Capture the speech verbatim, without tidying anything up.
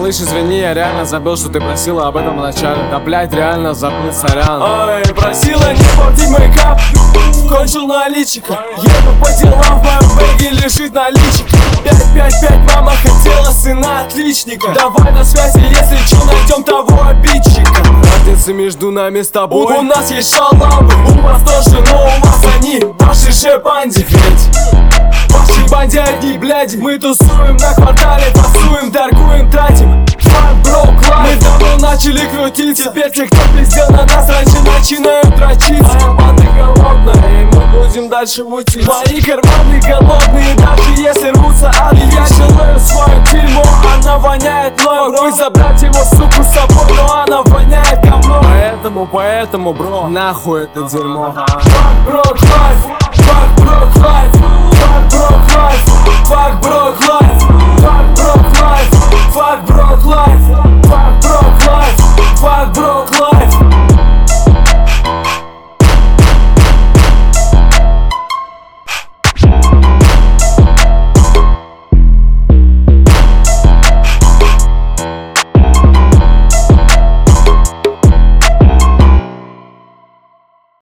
Малыш, извини, я реально забыл, что ты просила об этом вначале. Да блять, реально забыл, сорян. Ой, просила не портить мейкап, кончил наличика. Еду по делам, в моем бэге лежит наличик. Пять, пять, пять, мама хотела сына отличника. Давай на связи, если чё, найдем того обидчика. Разница между нами с тобой. У нас есть шалавы, у вас тоже, но у вас они, ваши же банди. Ваши банде одни, блядь, мы тусуем на квартале, тусуем, торгуем, тратим. Фан, бро, класс. Мы давно начали крутиться, теперь те, кто пиздел на нас раньше, начинают дрочиться. Моя банда голодная, и мы будем дальше мутить. Мои карманы голодные, даже если рвутся ады. Я желаю свое дерьмо, она воняет мной. Мог бы забрать его, суку, с собой, но она воняет говно. Поэтому, поэтому, бро, нахуй это дерьмо. Фан, бро, класс.